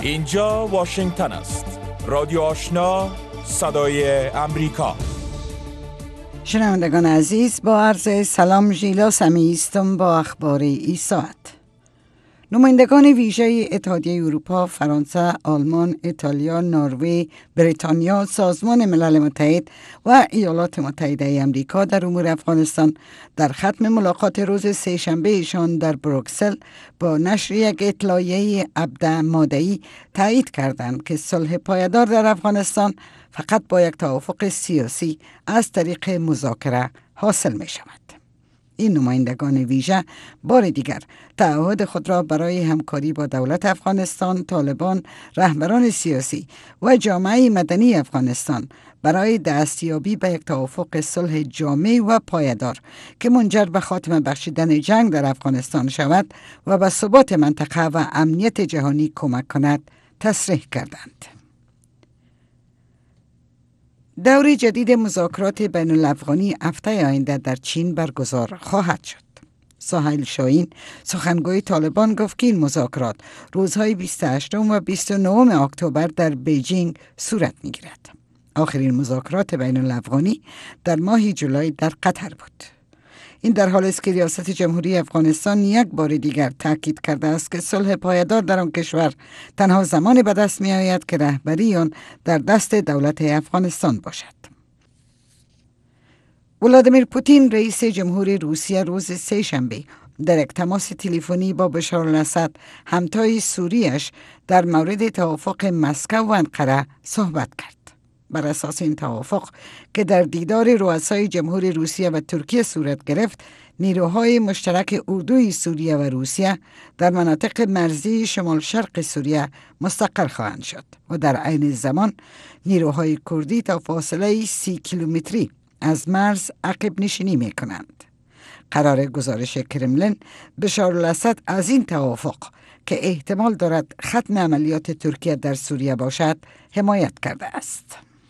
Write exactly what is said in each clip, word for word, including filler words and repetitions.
اینجا واشنگتن است. رادیو آشنا، صدای امریکا. شنوندگان عزیز، با عرض سلام ژیلا سمی هستم با اخبار این ساعت. نمایندگان ویژه اتحادیه اروپا، فرانسه، آلمان، ایتالیا، نروژ، بریتانیا، سازمان ملل متحد و ایالات متحده آمریکا در امور افغانستان در ختم ملاقات روز سه‌شنبه ایشان در بروکسل با نشر یک اطلاعیه ابداع ماده‌ای تایید کردند که صلح پایدار در افغانستان فقط با یک توافق سیاسی از طریق مذاکره حاصل می شود. این نمایندگان ویژه بار دیگر تعهد خود را برای همکاری با دولت افغانستان، طالبان، رهبران سیاسی و جامعه مدنی افغانستان برای دستیابی به یک توافق صلح جامع و پایدار که منجر به خاتمه بخشیدن جنگ در افغانستان شود و به ثبات منطقه و امنیت جهانی کمک کند تصریح کردند. دور جدید مذاکرات بین الافغانی هفته آینده در چین برگزار خواهد شد. سهیل شاهین، سخنگوی طالبان، گفت که این مذاکرات روزهای بیست و هشتم و بیست و نهم اکتبر در بیجینگ صورت می‌گیرد. آخرین مذاکرات بین الافغانی در ماه جولای در قطر بود. این در حالی است که ریاست جمهوری افغانستان یک بار دیگر تاکید کرده است که صلح پایدار در آن کشور تنها زمان به دست می آید که رهبری آن در دست دولت افغانستان باشد. ولادیمیر پوتین رئیس جمهور روسیه روز سه‌شنبه در یک تماس تلفنی با بشار الاسد همتای سوریش در مورد توافق مسکو و انقره صحبت کرد. بر اساس این توافق که در دیدار رؤسای جمهور روسیه و ترکیه صورت گرفت، نیروهای مشترک اردوی سوریه و روسیه در مناطق مرزی شمال شرق سوریه مستقر خواهند شد و در عین زمان نیروهای کردی تا فاصله سی کیلومتری از مرز عقب نشینی می کنند. قرار گزارش کرملین بشار الاسد از این توافق که احتمال دارد ختم عملیات ترکیه در سوریه باشد حمایت کرده است.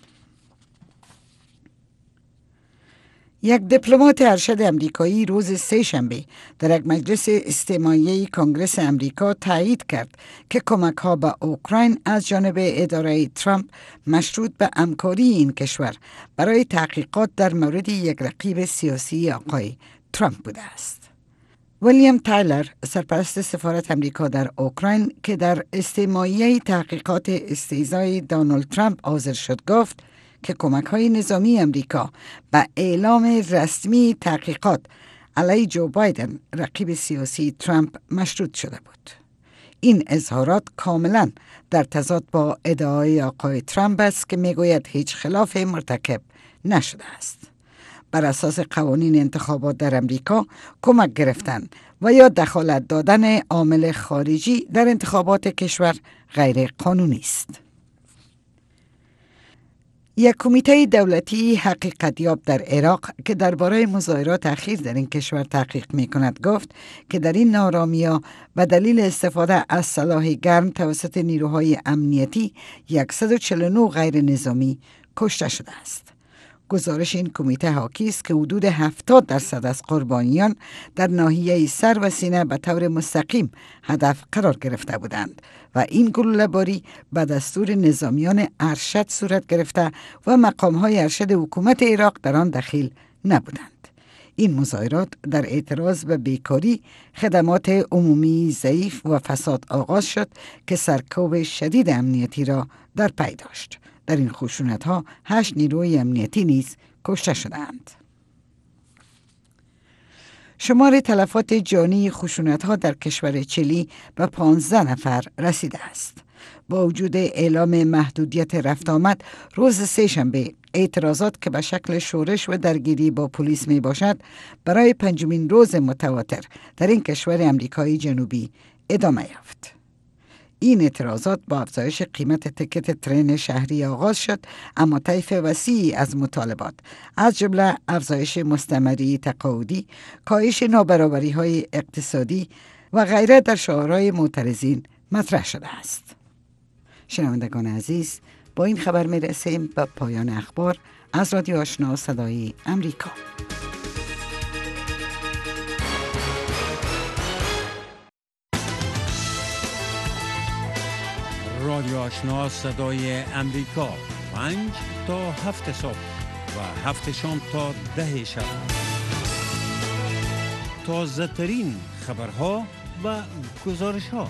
یک دیپلمات ارشد امریکایی روز سه‌شنبه در یک مجلس استماعی کنگره امریکا تایید کرد که کمک‌ها به اوکراین از جانب اداره ترامپ مشروط به همکاری این کشور برای تحقیقات در مورد یک رقیب سیاسی آقای ترامپ بوده است. ویلیام تایلر، سرپرست سفارت امریکا در اوکراین که در استماعی تحقیقات استهزای دونالد ترامپ حاضر شد، گفت که کمک‌های نظامی امریکا به اعلام رسمی تحقیقات علیه جو بایدن رقیب سیاسی ترامپ مشروط شده بود. این اظهارات کاملا در تضاد با ادعای آقای ترامپ است که میگوید هیچ خلاف مرتکب نشده است. بر اساس قوانین انتخابات در امریکا، کمک گرفتن و یا دخالت دادن عامل خارجی در انتخابات کشور غیر قانونی است. یک کمیته دولتی حقیقتیاب در عراق که درباره مظاهرات اخیر در این کشور تحقیق می کند گفت که در این نارامی‌ها به دلیل استفاده از سلاح گرم توسط نیروهای امنیتی صد و چهل و نه غیر نظامی کشته شده است. گزارش این کمیته حاکی است که حدود هفتاد درصد از قربانیان در ناحیه سر و سینه به طور مستقیم هدف قرار گرفته بودند و این گلوله‌باری به دستور نظامیان ارشد صورت گرفته و مقام‌های ارشد حکومت عراق در آن دخیل نبودند. این مظاهرات در اعتراض به بیکاری، خدمات عمومی ضعیف و فساد آغاز شد که سرکوب شدید امنیتی را در پی داشت. در این خشونت‌ها هشت نیروی امنیتی نیز کشته شدند. شمار تلفات جانی خشونت‌ها در کشور چیلی به پانزده نفر رسیده است. با وجود اعلام محدودیت رفت آمد، روز سه‌شنبه اعتراضات که به شکل شورش و درگیری با پلیس می باشد برای پنجمین روز متواتر در این کشور امریکای جنوبی ادامه یافت. این اعتراضات با افزایش قیمت تکت ترن شهری آغاز شد، اما طیف وسیعی از مطالبات از جمله افزایش مستمری تقاعدی، کاهش نابرابری‌های اقتصادی و غیره در شعارهای معترضین مطرح شده است. شنوندگان عزیز، با این خبر می رسیم به پایان اخبار از رادیو آشنا صدای امریکا. رادیو آشنا صدای امریکا، پنج تا هفت صبح و هفت شام تا ده شب. تازه ترین خبرها و گزارش ها.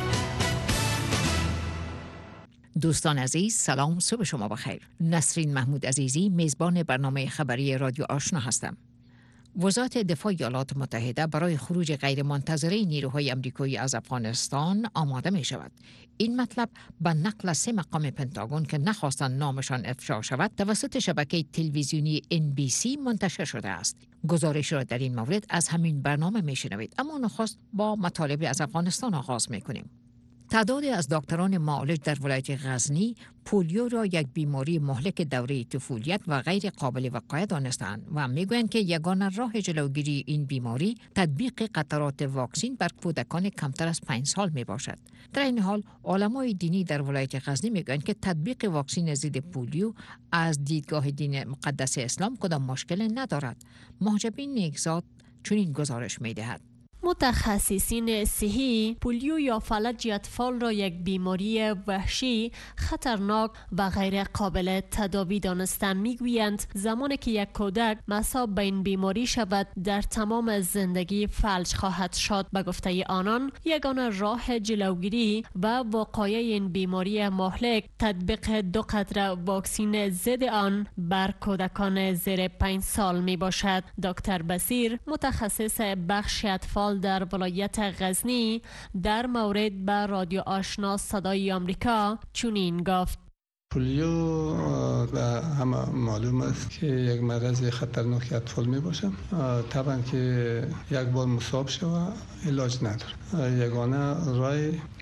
دوستان عزیز، سلام، صبح شما بخیر. نسرین محمود عزیزی، میزبان برنامه خبری رادیو آشنا هستم. وزارت دفاع ایالات متحده برای خروج غیرمنتظره نیروهای آمریکایی از افغانستان آماده می شود. این مطلب به نقل سه مقام پنتاگون که نخواستند نامشان افشا شود توسط شبکه تلویزیونی ان بی سی منتشر شده است. گزارش را در این مورد از همین برنامه می شنوید، اما نخست با مطالب از افغانستان آغاز می کنیم. تعدادی از دکتران معالج در ولایت غزنی پولیو را یک بیماری مهلک دوره طفولیت و غیر قابل وقایت دانستند و میگویند که یگانه راه جلوگیری این بیماری تطبیق قطرات واکسین بر کودکان کمتر از پنج سال می باشد. در این حال علمای دینی در ولایت غزنی میگویند که تطبیق واکسین ضد پولیو از دیدگاه دین مقدس اسلام کدام مشکل ندارد. محجبین نیکزاد چنین گزارش میدهد. متخصصین صحی پولیو یا فلج اطفال را یک بیماری وحشی، خطرناک و غیر قابل تداوی دانستند. میگویند زمانی که یک کودک مصاب به این بیماری شود در تمام زندگی فلج خواهد شد. به گفته آنان یگانه راه جلوگیری و وقایع این بیماری مهلک تطبیق دو قطره واکسین ضد آن بر کودکان زیر پنج سال می باشد. دکتر بصیر، متخصص بخش اطفال در ولایت غزنی، در مورد به رادیو آشنا صدای آمریکا چنین گفت: پولیو به همه معلوم است که یک مرض خطرناک اطفال می باشه. طبعا که یک بار مصاب شود علاج نداره. یگانه راه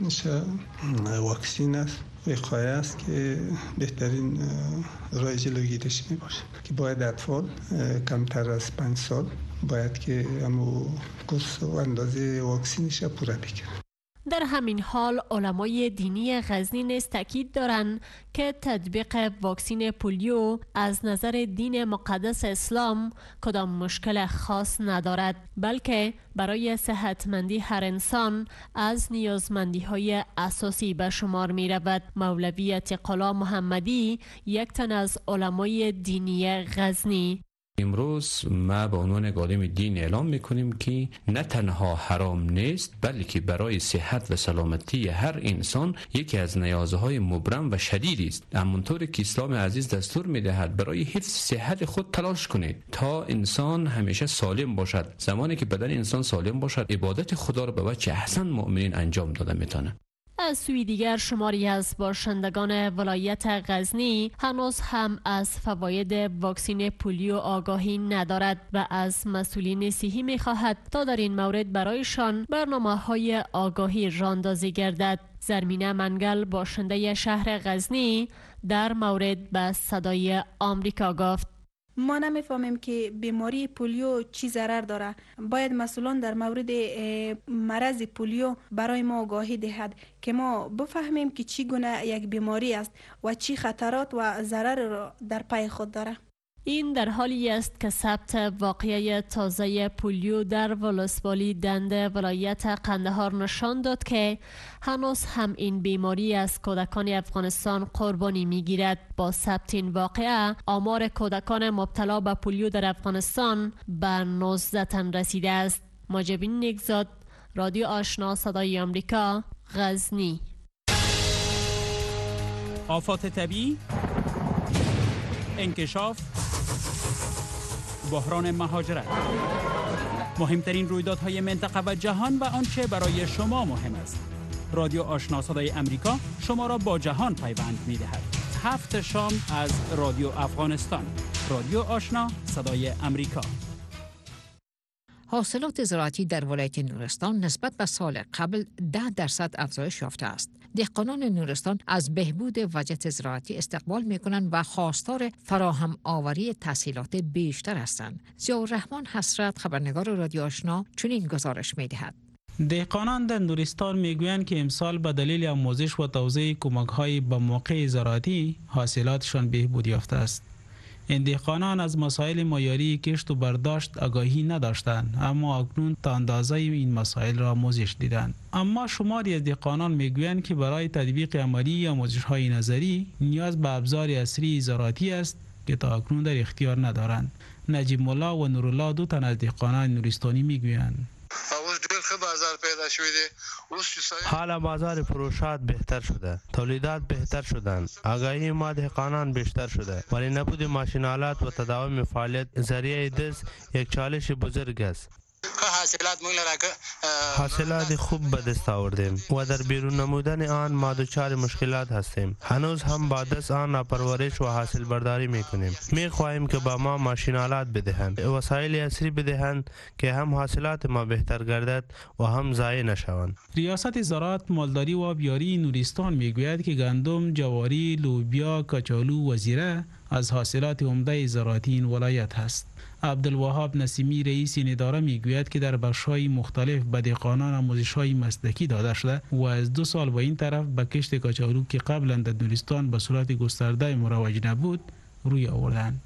واکسین است، وقایه است که بهترین راه جلوگیریش می باشه که باید اطفال کمتر از پنج سال باید که همو کورس و اندازه واکسینش پوره بکنه. در همین حال علمای دینی غزنی نیز تاکید دارند که تطبیق واکسین پولیو از نظر دین مقدس اسلام کدام مشکل خاص ندارد، بلکه برای صحتمندی هر انسان از نیازمندی‌های اساسی به شمار می رود. مولوی عتیق‌الله محمدی، یک تن از علمای دینی غزنی: امروز ما به عنوان عالم دین اعلام میکنیم که نه تنها حرام نیست، بلکه برای صحت و سلامتی هر انسان یکی از نیازهای مبرم و شدید است. همونطور که اسلام عزیز دستور میدهد برای حفظ صحت خود تلاش کنید تا انسان همیشه سالم باشد. زمانی که بدن انسان سالم باشد، عبادت خدا را به وجه احسن مؤمنین انجام داده میتونه. از سوی دیگر شماری از باشندگان ولایت غزنی هنوز هم از فواید واکسین پولیو آگاهی ندارد و از مسئولین صحی می خواهد تا در این مورد برایشان برنامه‌های آگاهی راندازی گردد. زرمینه منگل، باشنده شهر غزنی، در مورد به صدای آمریکا گفت: ما نمیفهمیم که بیماری پولیو چی ضرر داره. باید مسئولان در مورد مرض پولیو برای ما آگاهی دهد که ما بفهمیم که چی گونه یک بیماری است و چی خطرات و ضرر را در پی خود داره. این در حالی است که ثبت واقعه تازه پولیو در ولسوالی دنده ولایت قندهار نشان داد که هنوز هم این بیماری از کودکان افغانستان قربانی میگیرد. با ثبت این واقعه آمار کودکان مبتلا به پولیو در افغانستان به نوزده تن رسیده است. محجبین نیکزاد، رادیو آشنا صدای آمریکا، غزنی. آفات طبیعی، انکشاف، بحران مهاجرت، مهمترین رویدادهای منطقه و جهان و آنچه برای شما مهم است. رادیو آشنا صدای امریکا شما را با جهان پیوند می‌دهد. هفت شام از رادیو افغانستان. رادیو آشنا صدای امریکا. حاصلات زراعتی در ولایت نورستان نسبت به سال قبل ده درصد افزایش یافته است. دهقانان نورستان از بهبود وضعیت زراعتی استقبال می‌کنند و خواستار فراهم آوری تسهیلات بیشتر هستند. ضیاءالرحمن حسرت، خبرنگار رادیو آشنا، چنین گزارش می‌دهد. دهقانان در نورستان میگویند که امسال به دلیل آموزش و توزیع کمک‌های به موقع زراعتی حاصلاتشان بهبود یافته است. این دهقانان از مسائل معیاری کشت و برداشت آگاهی نداشتند، اما اکنون تا اندازه این مسائل را آموزش دیدند. اما شماری از دهقانان میگویند که برای تطبیق عملی آموزش‌های نظری نیاز به ابزار عصری زراعتی است که تا اکنون در اختیار ندارند. نجیب مولا و نورالله دو تن از دهقانان نورستانی میگویند بازار پیدا شده، حالا بازار فروشات بهتر شده، تولیدات بهتر شدند، آگاهی ما دهقانان بیشتر شده، ولی نبود ماشینالات و تداوم فعالیت ذریعه دست یک چالش بزرگ است. حاصلات خوب به دست آوردیم و در بیرون نمودن آن ما دچار مشکلات هستیم. هنوز هم با دست آن را پرورش و حاصل برداری می کنیم. می خواهیم که با ما ماشینالات بدهند، وسایل عصری بدهند که هم حاصلات ما بهتر گردد و هم ضایع نشوند. ریاست زراعت، مالداری و آبیاری نورستان می گوید که گندم، جواری، لوبیا، کچالو و زیره از حاصلات عمده زراعتی این ولایت است. عبدالوهاب نسیمی رئیس این اداره میگوید که در بخش‌های مختلف به دهقانان آموزش‌های مسلکی داده شده و از دو سال به این طرف به کشت کچالو که قبلا در نورستان به صورت گسترده مروج نبود روی آوردند.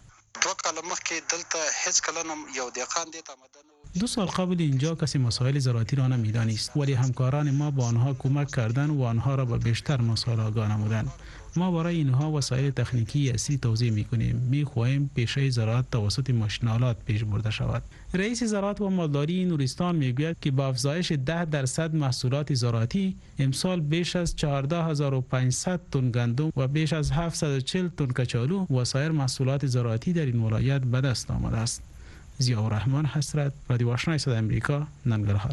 دو سال قبل اینجا کسی مسائل زراعتی را نمی‌دانست، ولی همکاران ما با آنها کمک کردند و آنها را به بیشتر مسائل آگاه نمودند. ما برای اینها وسایل تکنیکی اصلی توزیع می‌کنیم. می‌خواهیم پیشه زراعت توسط ماشین‌آلات پیش برده شود. رئیس زراعت و مالداری نورستان میگوید که با افزایش ده درصد محصولات زراعتی امسال بیش از چهارده هزار و پانصد تن گندم و بیش از هفتصد و چهل تن کچالو و سایر محصولات زراعتی در این ولایت به دست آمده است. ضیاءالرحمن حسرت، رادیو آشنای صدای امریکا، ننگرهار.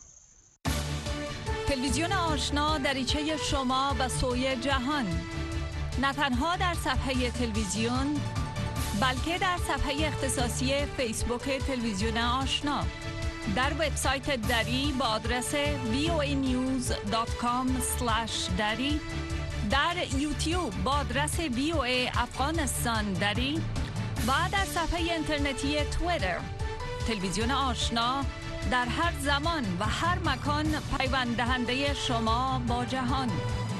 تلویزیون آشنا دریچه شما به سوی جهان، نه تنها در صفحه تلویزیون بلکه در صفحه اختصاصی فیسبوک تلویزیون آشنا، در وبسایت دری با آدرس وی او ای نیوز دات کام اسلش دری، در یوتیوب با آدرس وی او ای افغانستان دری و در صفحه اینترنتی توییتر. تلویزیون آشنا در هر زمان و هر مکان پیوند دهنده شما با جهان.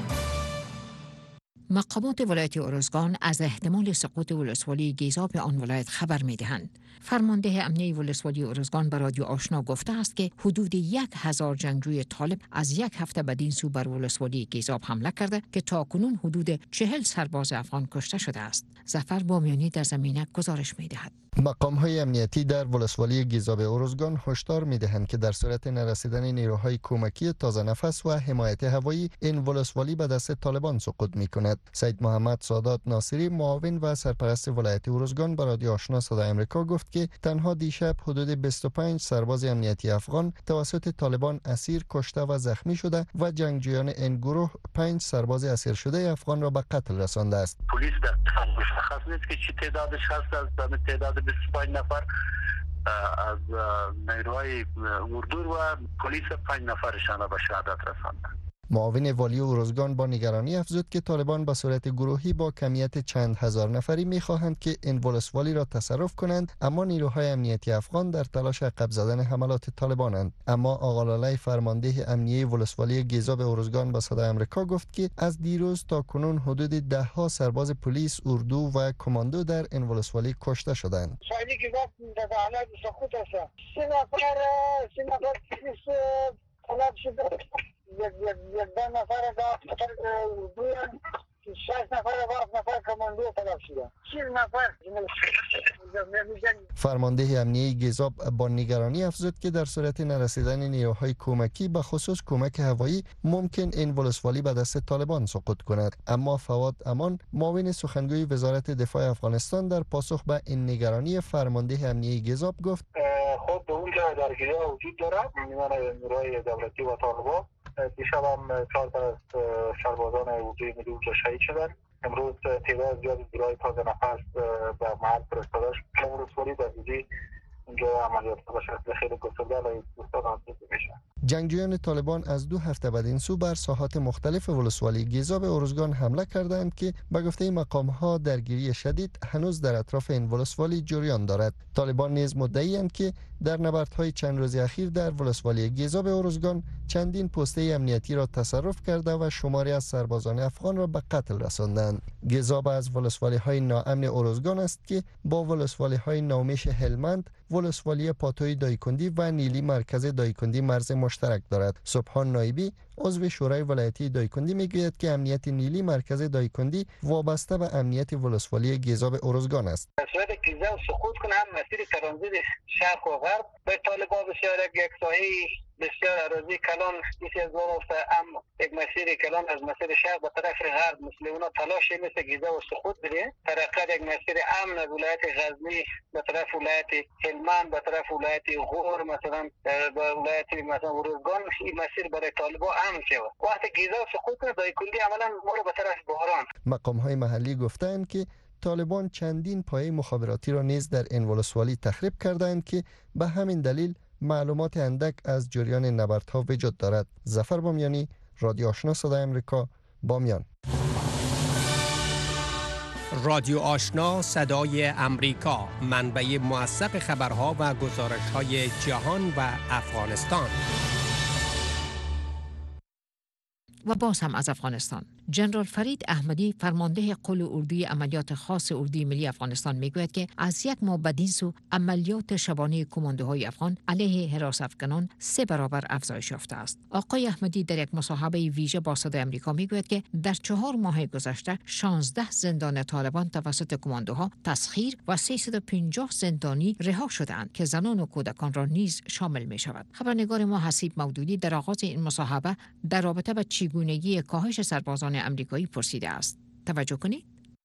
مقامات ولایت ارزگان از احتمال سقوط ولسوالی گیزاب آن ولایت خبر می‌دهند. فرمانده امنیه ولسوالی ارزگان به رادیو آشنا گفته است که حدود یک هزار جنگجوی طالب از یک هفته بدین سو بر ولسوالی گیزاب حمله کرده که تاکنون حدود چهل سرباز افغان کشته شده است. ظفر بامیانی در زمینه گزارش می‌دهد. مقام‌های امنیتی در ولسوالی گیزاب ارزگان هشدار می‌دهند که در صورت نرسیدن نیروهای کمکی تازه نفس و حمایت هوایی این ولسوالی به دست طالبان سقوط می‌کند. سید محمد سادات ناصری، معاون و سرپرست ولایت ارزگان، به رادیو آشنا صدای آمریکا گفت که تنها دیشب حدود بیست و پنج سرباز امنیتی افغان توسط طالبان اسیر، کشته و زخمی شده و جنگجویان این گروه پنج سرباز اسیر شده افغان را به قتل رسانده است. پلیس در مشخص نیست که چی تعدادش هست، از تعداد بیست و پنج نفر از نیروهای اردو و پلیس پنج نفرشان را به شهادت رساندند. معاون والی ارزگان با نگرانی افزود که طالبان به صورت گروهی با کمیت چند هزار نفری می‌خواهند که این ولسوالی را تصرف کنند، اما نیروهای امنیتی افغان در تلاش عقب زدن حملات طالبانند. اما آقا لاله، فرمانده امنیه ولسوالی گیزاب ارزگان، به صدای آمریکا گفت که از دیروز تا کنون حدود ده ها سرباز پلیس، اردو و کماندو در این ولسوالی کشته شدند. شاید که وقت در حالت سقوط است. سه نفر سه نفر پلیس طلب شده. یک یک یک ده نفر با اردو، شش نفر و هفت نفر کماندو طلب شده. شش نفر. فرمانده امنیه گیزاب با نگرانی افزود که در صورت نرسیدن نیروهای کمکی به خصوص کمک هوایی ممکن این ولسوالی به دست طالبان سقوط کند. اما فواد امان، معاون سخنگوی وزارت دفاع افغانستان، در پاسخ به این نگرانی فرمانده امنیه گیزاب گفت: خود به اونجا درگیری وجود دارد میان نیروهای دولتی و طالبان. دیشب هم چهار تا از سربازان اردوی ملی اونجا شهید شدند. امروز تعداد زیادی نیروهای تازه نفس به محل فرستاده شد. ولسوالی در دیدی اونجا عملیات به شکل خیلی گسترده علیه دوستان انجام میشه. جنگجویان طالبان از دو هفته بعد این سو بر ساحات مختلف ولسوالی گیزاب ارزگان حمله کردند که به گفته مقام‌ها درگیری شدید هنوز در اطراف این ولسوالی جریان دارد. طالبان نیز مدعی‌اند که در نبردهای چند روز اخیر در ولسوالی گیزاب ارزگان چندین پسته امنیتی را تصرف کرده و شماری از سربازان افغان را به قتل رساندند. گیزاب از ولسوالی‌های ناامن ارزگان است که با ولسوالی‌های نومیش هلمند، ولسوالی پاتوی دایکندی و نیلی مرکز دایکندی مرز مشترک دارد. سبحان نایبی عضو شورای ولایتی دایکندی میگوید که امنیت نیلی مرکز دایکندی وابسته به امنیت ولسوالی گیزاب ارزگان است. صورت گیزاب سقوط کنه هم مسیر ترانزیت شرق و غرب به طالبان بسیار یک ساحه بسیار اراضی کلان یکی از دو هم یک مسیر کلان از مسیر شرق به طرف غرب مثل اونا تلاش مثل گیزاب سقوط بده ترقیات یک مسیر امن از ولایت غزنی به طرف ولایت هلمند به طرف ولایت غور مثلا به ولایت مثلا ارزگان این مسیر برای طالبان امن شود. وقتی گیزاب سقوط کنه دایکندی عملا مورد به طرف بحران. مقام‌های محلی گفتند که طالبان چندین پایه مخابراتی را نیز در این ولسوالی تخریب کردند که به همین دلیل معلومات اندک از جریان نبردها وجود دارد. ظفر بامیانی، رادیو آشنا صدای امریکا، بامیان. رادیو آشنا صدای امریکا، منبع موثق خبرها و گزارش‌های جهان و افغانستان. و باز هم از افغانستان. جنرال فرید احمدی فرمانده قل اردوی عملیات خاص اردوی ملی افغانستان میگوید که از یک ماه بعد این سو عملیات شبانه کماندوهای افغان علیه حراس افغانان سه برابر افزایش یافته است. آقای احمدی در یک مصاحبه ویژه با صدای امریکا میگوید که در چهار ماه گذشته شانزده زندان طالبان توسط کماندوها تسخیر و سیصد و پنجاه زندانی رها شدند که زنان و کودکان را نیز شامل می شود. خبرنگار ما حسیب مودودی در آغاز این مصاحبه در رابطه با چگونگی کاهش سربازان امریکایی پرسیده است. توجه کنید.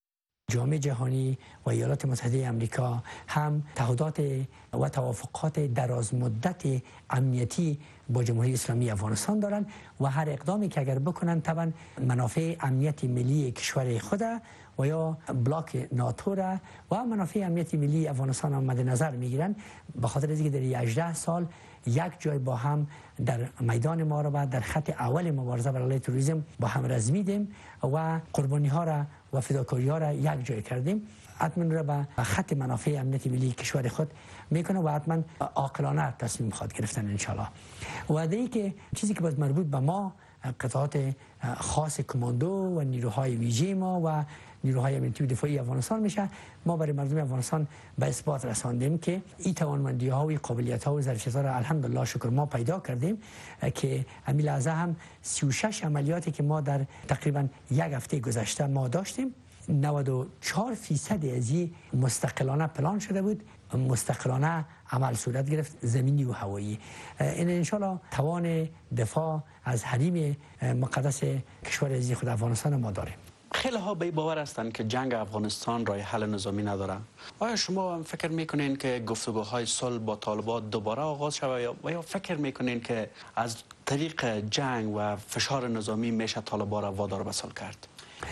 جامعه جهانی و ایالات متحده آمریکا هم تعهدات و توافقات دراز مدت امنیتی با جمهوری اسلامی افغانستان دارند و هر اقدامی که اگر بکنن طبعا منافع امنیتی ملی کشور خود و یا بلاک ناتو را و منافع امنیتی ملی افغانستان هم مد نظر میگیرن. به خاطر اینکه در هجده سال یک جای با هم در میدان ما را در خط اول مبارزه بر علیه تروریسم با هم رزمیدیم و قربانی ها را و فداکاری ها را یک جای کردیم. حتما را به خط منافع امنیتی ملی کشور خود میکنه و حتما عاقلانه تصمیم خواهد گرفتن ان شاء الله. و دیگه که چیزی که باز مربوط به ما قطعات خاص کماندو و نیروهای ویژه ما و نیروهای امنیتی و دفاعی افغانستان میشه، ما برای مردم افغانستان به اثبات رساندیم که این توانمندی ها و قابلیت ها و ظرفیت ها را الحمدلله شکر ما پیدا کردیم که امیل لحظه هم سی و شش عملیاتی که ما در تقریبا یک هفته گذشته ما داشتیم نود و چهار فیصد از این مستقلانه پلان شده بود، مستقلانه عمل صورت گرفت، زمینی و هوایی. این انشالله توان دفاع از حریم مقدس کشور عزیز خود افغانستان ما داریم. خیلی ها به باور هستند که جنگ افغانستان راه حل نظامی نداره. آیا شما فکر میکنین که گفتگوهای صلح با طالبان دوباره آغاز شود و یا فکر میکنین که از طریق جنگ و فشار نظامی میشه طالبان را وادار به صلح کرد؟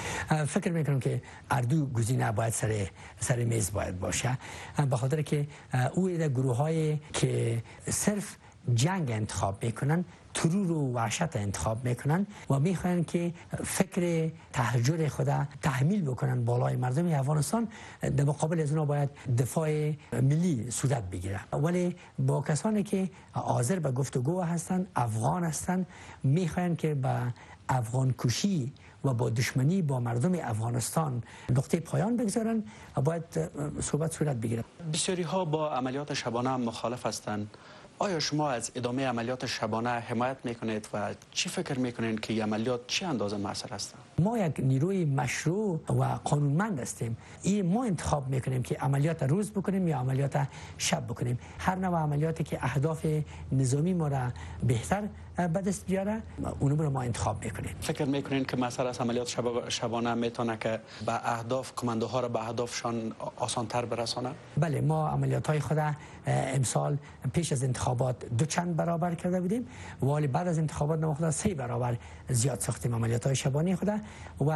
فکر میکنم که اردو گزینه باید سر سر میز باید باشه، به خاطر که او در گروه های که صرف جنگ انتخاب میکنن، ترور و وحشت انتخاب میکنن و میخواین که فکر تهجر خدا تحمیل بکنن بالای مردم افغانستان، در مقابل از اونا باید دفاع ملی صورت بگیره. ولی با کسانی که حاضر به گفتگو هستن، افغان هستن، میخواین که با افغان کشی و با دشمنی با مردم افغانستان نقطه پایان بگذارن و باید صحبت صورت بگیره. بسیاری ها با عملیات شبانه مخالف هستند. آیا شما از ادامه عملیات شبانه حمایت میکنید و چی فکر میکنید که این عملیات چه اندازه موثر هستند؟ ما یک نیروی مشروع و قانونمند هستیم. این ما انتخاب میکنیم که عملیات روز بکنیم یا عملیات شب بکنیم. هر نوع عملیاتی که اهداف نظامی ما را بهتر به دست بیاره اونو رو ما انتخاب میکنیم. فکر میکنین که مثلا از عملیات شب شبانه میتونه که به اهداف کماندوها را به اهدافشان آسان‌تر برسانه؟ بله، ما عملیات های خود امسال پیش از انتخابات دو چند برابر کرده بودیم، ولی بعد از انتخابات ما خود سه برابر زیاد ساختیم عملیات های شبانه خود و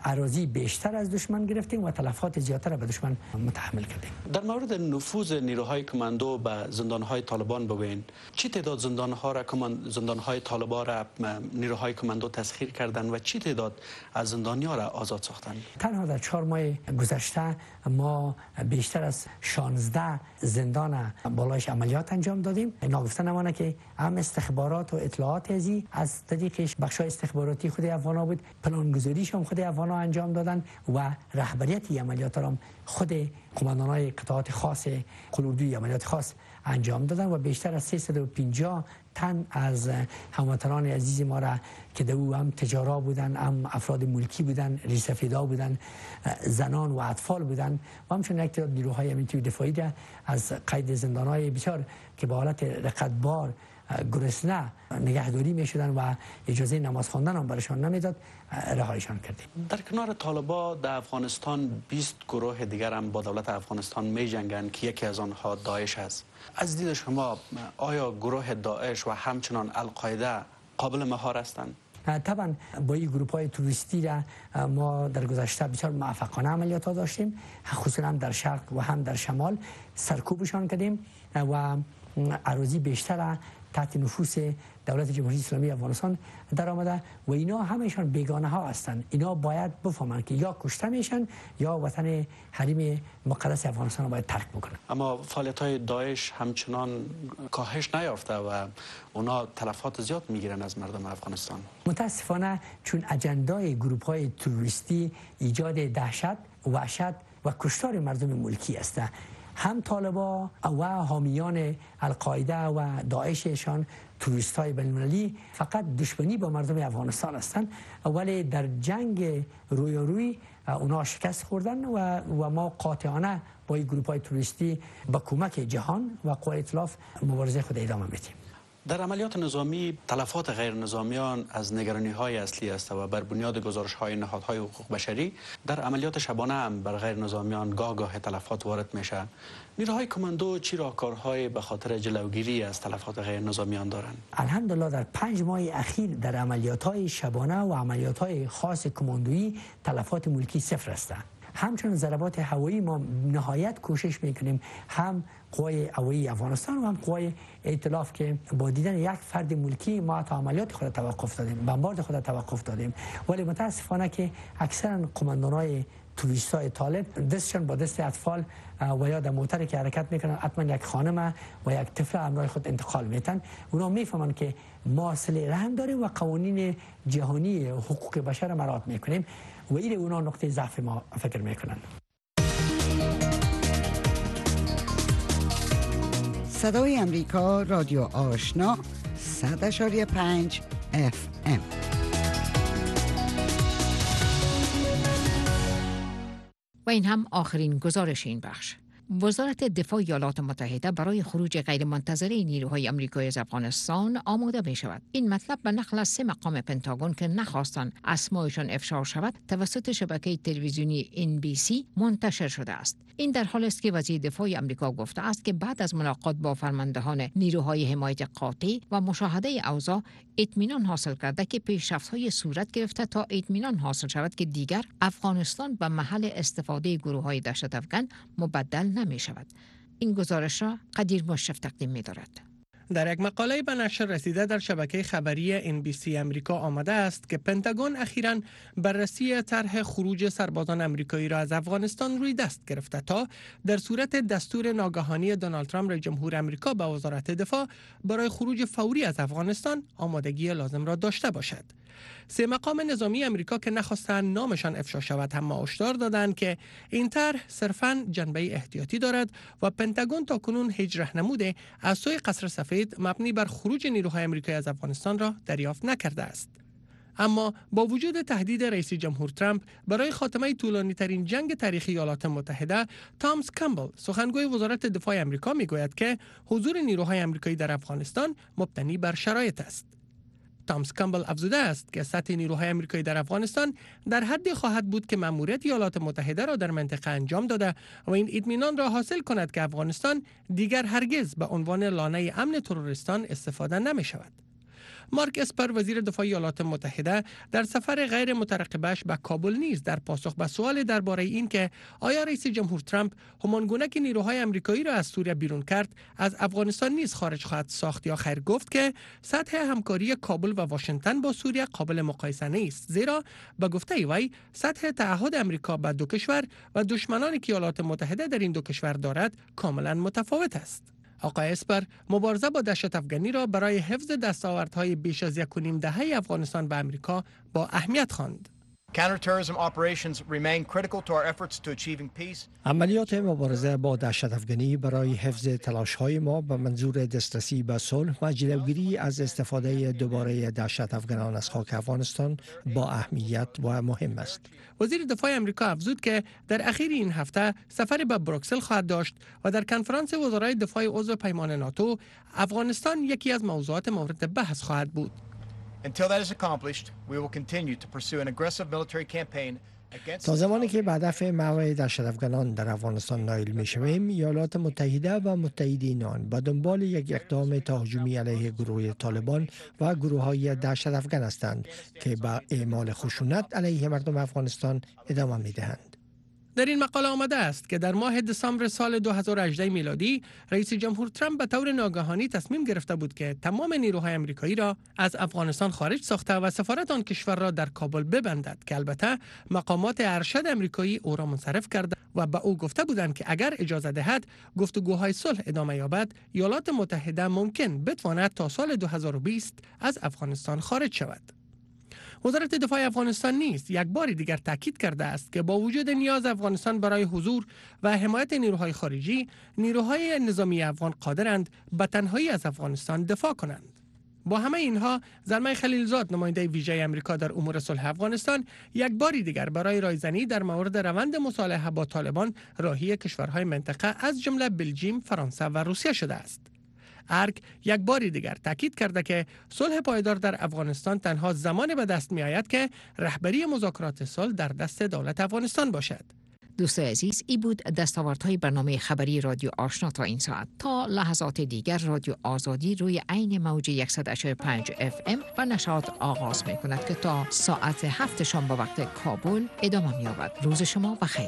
اراضی بیشتر از دشمن گرفتیم و تلفات زیادتر به دشمن متحمل کردیم. در مورد نفوذ نیروهای کماندو به زندانهای طالبان بگوین، چی تعداد زندانها را زندانهای طالبان را نیروهای کماندو تسخیر کردند و چی تعداد از زندانیان را آزاد ساختند؟ تنها در چهار ماه گذشته ما بیشتر از شانزده زندان بالایش عملیات انجام دادیم. ناگفته نمانه که هم استخبارات و اطلاعات ازی از طریقش بخشای استخباراتی خود افغانا بود، پلانگذاریش هم خود افغانا انجام دادن و رهبریت عملیات را خود قماندانای قطعات خاص قلوردوی عملیات خاص انجام دادن و بیشتر از سیصد و پنجاه تن از هموطنان عزیز ما را که دو هم تجارا بودن، هم افراد ملکی بودن، ریسفیدا بودن، زنان و اطفال بودن و همچنین یک تعداد نیروهای امنیتی و دفاعی از قید زندانهای بسیار که به حالت رقتبار گرسنه نگهداری می شدن و اجازه نماز خواندن هم برشان نمیداد، رهایشان کردیم. در کنار طالبان در افغانستان بیست گروه دیگر هم با دولت افغانستان می جنگند که یکی از آنها داعش است. از دید شما آیا گروه داعش و همچنان القاعده قابل مهار هستند؟ طبعا با این گروپ های توریستی را ما در گذشته بسیار موفقانه عملیات ها داشتیم، خصوصا هم در شرق و هم در شمال سرکوبشان کردیم و اراضی بیشتر تحت نفوذ دولت جمهوری اسلامی افغانستان در آمده و اینا همشان بیگانه ها هستند. اینا باید بفهمند که یا کشته میشن یا وطن حریم مقدس افغانستان رو باید ترک بکنن. اما فعالیت های داعش همچنان کاهش نیافته و اونا تلفات زیاد میگیرن از مردم افغانستان. متاسفانه چون اجندای گروپ های تروریستی ایجاد دهشت، وحشت و کشتار مردم ملکی است. هم طالبا و حامیان القاعده و داعششان توریست های بین‌المللی فقط دشمنی با مردم افغانستان هستند، ولی در جنگ رویارویی اونا شکست خوردن و, و ما قاطعانه با این گروپ های توریستی با کمک جهان و قوای ائتلاف مبارزه خود ادامه میدیم. در عملیات نظامی تلفات غیر نظامیان از نگرانی های اصلی است و بر بنیاد گزارش های نهادهای حقوق بشری در عملیات شبانه هم بر غیر نظامیان گاه گاه تلفات وارد میشه. نیروهای کماندو چی راهکارهای به خاطر جلوگیری از تلفات غیر نظامیان دارند؟ الحمدلله در پنج ماه اخیر در عملیات های شبانه و عملیات های خاص کماندویی تلفات ملکی صفر است. همچنین ضربات هوایی ما نهایت کوشش میکنیم، هم قوای هوایی افغانستان و هم قوای ائتلاف که با دیدن یک فرد ملکی ما تا عملیات خود توقف دادیم، بمبارد خود توقف دادیم، ولی متاسفانه که اکثرا قماندانای توریستای طالب دستشان با دست اطفال و یا در موتری که حرکت میکنن حتما یک خانم و یک طفل همراه خود انتقال میتن. اونا میفهمن که ما صله رحم داریم و قوانین جهانی حقوق بشر مراعات میکنیم و این اونا نقطه ضعف ما فکر میکنن. صدای امریکا، رادیو آشنا، صد اشاری پنج اف ام. و این هم آخرین گزارش این بخش. وزارت دفاع ایالات متحده برای خروج غیرمنتظره نیروهای آمریکایی از افغانستان آماده می شود. این مطلب به نقل از سه مقام پنتاگون که نخواستند اسمایشان افشا شود توسط شبکه تلویزیونی ان بی سی منتشر شده است. این در حالی است که وزیر دفاع آمریکا گفته است که بعد از ملاقات با فرماندهان نیروهای حمایت قاطع و مشاهده اوضاع اطمینان حاصل کرده که پیشرفت‌های صورت گرفته تا اطمینان حاصل شود که دیگر افغانستان به محل استفاده گروه‌های دهشت افکن مبدل نمی شود. این گزارش را قدیر مشرف تقدیم می دارد. در یک مقاله به نشر رسیده در شبکه خبری ان بی سی امریکا آمده است که پنتاگون اخیراً بررسی طرح خروج سربازان امریکایی را از افغانستان روی دست گرفته تا در صورت دستور ناگهانی دونالد ترامپ رئیس جمهور امریکا به وزارت دفاع برای خروج فوری از افغانستان آمادگی لازم را داشته باشد. سه مقام نظامی امریکا که نخواستند نامشان افشا شود هم هشدار دادند که این طرح صرفاً جنبه احتیاطی دارد و پنتاگون تاکنون هیچ راهنمود از سوی قصر سفید مبنی بر خروج نیروهای امریکایی از افغانستان را دریافت نکرده است. اما با وجود تهدید رئیس جمهور ترامپ برای خاتمه طولانی ترین جنگ تاریخی ایالات متحده، تامس کامبل سخنگوی وزارت دفاع امریکا میگوید که حضور نیروهای امریکایی در افغانستان مبتنی بر شرایط است. تامس کامبل افزوده است که سطح نیروهای آمریکایی در افغانستان در حدی خواهد بود که مأموریت ایالات متحده را در منطقه انجام داده و این اطمینان را حاصل کند که افغانستان دیگر هرگز به عنوان لانه امن تروریستان استفاده نمی شود. مارک اسپر وزیر دفاع ایالات متحده در سفر غیر مترقبش به کابل نیز در پاسخ به سوال درباره این که آیا رئیس جمهور ترامپ همانگونه که نیروهای آمریکایی را از سوریه بیرون کرد از افغانستان نیز خارج خواهد ساخت یا خیر گفت که سطح همکاری کابل و واشنگتن با سوریه قابل مقایسه نیست، زیرا به گفته وی سطح تعهد آمریکا به دو کشور و دشمنانی که ایالات متحده در این دو کشور دارد کاملا متفاوت است. آقای اسپر مبارزه با دهشت افغانی را برای حفظ دستاوردهای بیش از یک و نیم دهه افغانستان به آمریکا با اهمیت خواند. عملیات مبارزه با دهشت افغانی برای حفظ تلاش‌های ما به منظور دسترسی به صلح و جلوگیری از استفاده دوباره دهشت افغانان از خاک افغانستان با اهمیت و مهم است. وزیر دفاع آمریکا افزود که در اخیر این هفته سفری به بروکسل خواهد داشت و در کنفرانس وزرای دفاع عضو پیمان ناتو افغانستان یکی از موضوعات مورد بحث خواهد بود. Until that is accomplished, we will continue to pursue an aggressive military campaign تا زمانی که به هدف محو دهشت افغانان در افغانستان نائل می‌شویم، ایالات متحده و متحدین آن به دنبال یک اقدام تهاجمی علیه گروه طالبان و گروه‌های دهشت افغان هستند که به اعمال خشونت علیه مردم افغانستان ادامه می‌دهند. در این مقاله آمده است که در ماه دسامبر سال دو هزار و هجده میلادی رئیس جمهور ترامپ به طور ناگهانی تصمیم گرفته بود که تمام نیروهای آمریکایی را از افغانستان خارج ساخته و سفارت آن کشور را در کابل ببندد که البته مقامات ارشد آمریکایی او را منصرف کرده و به او گفته بودند که اگر اجازه دهد گفتگوهای صلح ادامه یابد ایالات متحده ممکن بتواند تا سال دو هزار و بیست از افغانستان خارج شود. وزارت دفاع افغانستان نیز یک بار دیگر تاکید کرده است که با وجود نیاز افغانستان برای حضور و حمایت نیروهای خارجی، نیروهای نظامی افغان قادرند به تنهایی از افغانستان دفاع کنند. با همه اینها، زلمه خلیلزاد نماینده ویژه آمریکا در امور صلح افغانستان یک بار دیگر برای رایزنی در مورد روند مصالحه با طالبان راهی کشورهای منطقه از جمله بلژیم، فرانسه و روسیه شده است. ارگ یک بار دیگر تاکید کرده که صلح پایدار در افغانستان تنها زمان به دست می آید که رهبری مذاکرات صلح در دست دولت افغانستان باشد. دوستان عزیز، ای بود دستاوردهای برنامه خبری رادیو آشنا تا این ساعت. تا لحظات دیگر رادیو آزادی روی عین موج صد و هشتاد و پنج اف ام و نشاط آغاز می کند که تا ساعت هفت شام به وقت کابل ادامه می یابد. روز شما بخیر.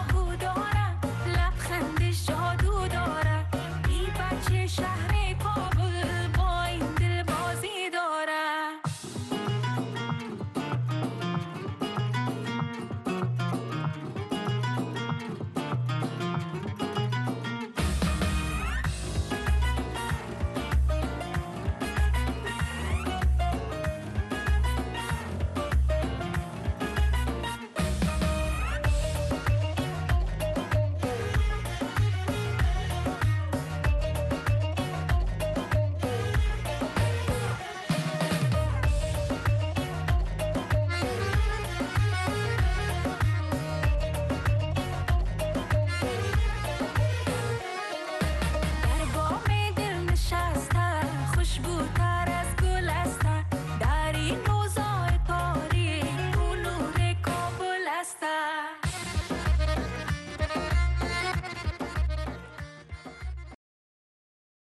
شهر کابل